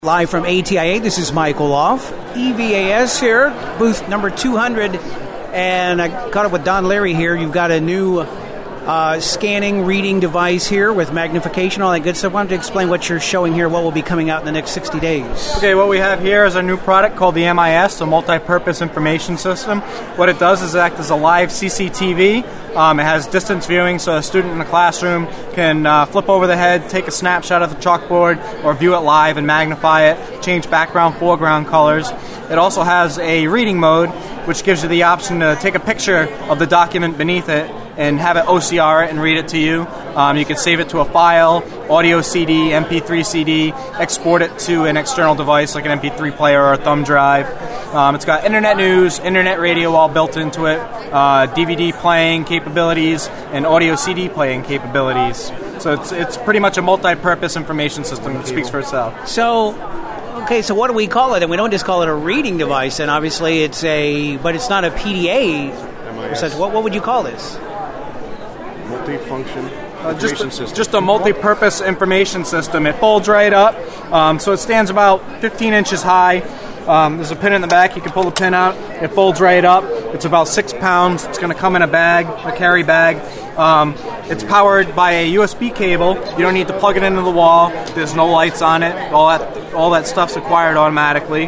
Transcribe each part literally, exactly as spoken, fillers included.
Live from A T I A, this is Mike Oloff, E V A S here, booth number two hundred, and I caught up with Don Leary here. You've got a new uh, scanning, reading device here with magnification, all that good stuff. Why don't you explain what you're showing here, what will be coming out in the next sixty days? Okay, what we have here is our new product called the M I S, a multi-purpose information system. What it does is act as a live C C T V. Um, it has distance viewing, so a student in the classroom can uh, flip over the head, take a snapshot of the chalkboard, or view it live and magnify it, change background, foreground colors. It also has a reading mode, which gives you the option to take a picture of the document beneath it and have it O C R it and read it to you. Um, you can save it to a file, audio C D, M P three C D, export it to an external device like an M P three player or a thumb drive. Um, it's got internet news, internet radio all built into it, uh, D V D playing capabilities, and audio C D playing capabilities. So it's it's pretty much a multi-purpose information system. It speaks for itself. So, okay, so what do we call it? And we don't just call it a reading device, and obviously it's a, but it's not a P D A. What, what would you call this? Multi-function Uh, just, information a, system. just a multi-purpose information system. It folds right up, um, so it stands about fifteen inches high. Um, there's a pin in the back. You can pull the pin out. It folds right up. It's about six pounds. It's going to come in a bag, a carry bag. Um, it's powered by a U S B cable. You don't need to plug it into the wall. There's no lights on it. All that, all that stuff's acquired automatically.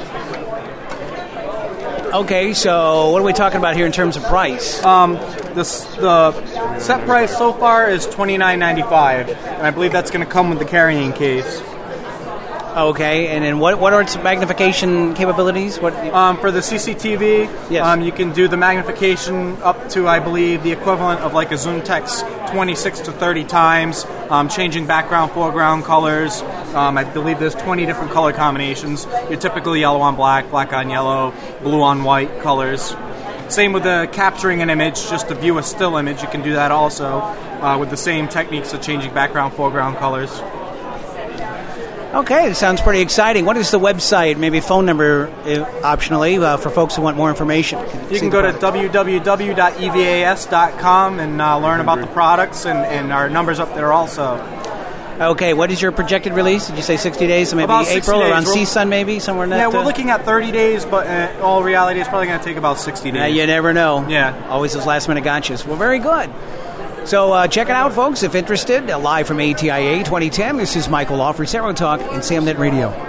Okay, so what are we talking about here in terms of price? Um, this, the set price so far is twenty-nine ninety-five, and I believe that's going to come with the carrying case. Okay, and then what what are its magnification capabilities? What um, for the C C T V? Yes. Um, you can do the magnification up to, I believe, the equivalent of like a Zoom text twenty-six to thirty times, um, changing background, foreground colors. Um, I believe there's twenty different color combinations. Your typical yellow on black, black on yellow, blue on white colors. Same with the capturing an image, just to view a still image. You can do that also uh, with the same techniques of changing background, foreground colors. Okay, it sounds pretty exciting. What is the website, maybe phone number uh, optionally, uh, for folks who want more information? Can you can go to w w w dot e v a s dot com and uh, learn about the products, and, and our numbers up there also. Okay, what is your projected release? Did you say sixty days? So maybe about April, days. around We're, C S U N maybe, somewhere in that? Yeah, we're uh, looking at thirty days, but in all reality, it's probably going to take about sixty days. Uh, you never know. Yeah. Always those last-minute gotchas. Well, very good. So uh, check it out, folks, if interested. Uh, live from A T I A twenty ten, this is Michael Oloff for Zero Talk and SamNet Radio.